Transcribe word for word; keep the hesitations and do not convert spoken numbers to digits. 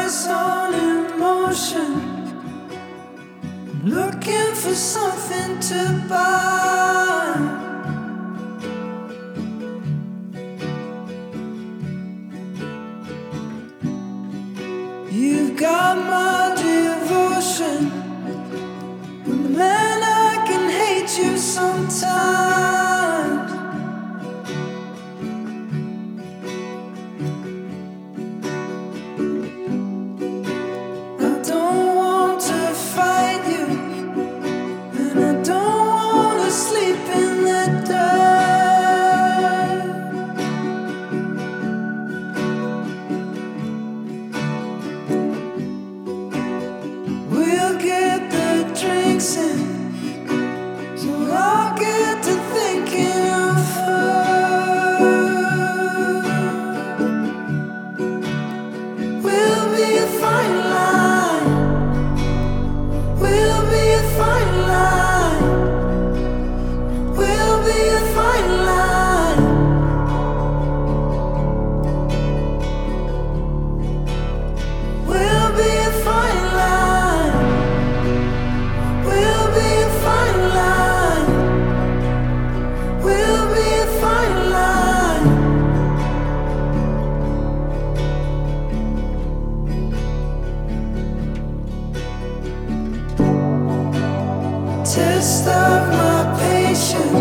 eyes on emotion, looking for something to buy. You've got my devotion, but man, I can hate you sometimes. I don't want to fight you, and I don't want to sleep in the dark. We'll get the drinks in, so I'll get to thinking of her. We'll be a fine line. We'll be a fine line. We'll be a fine line. We'll be a fine line. We'll be a fine line. We'll be a fine line. Test of my patience.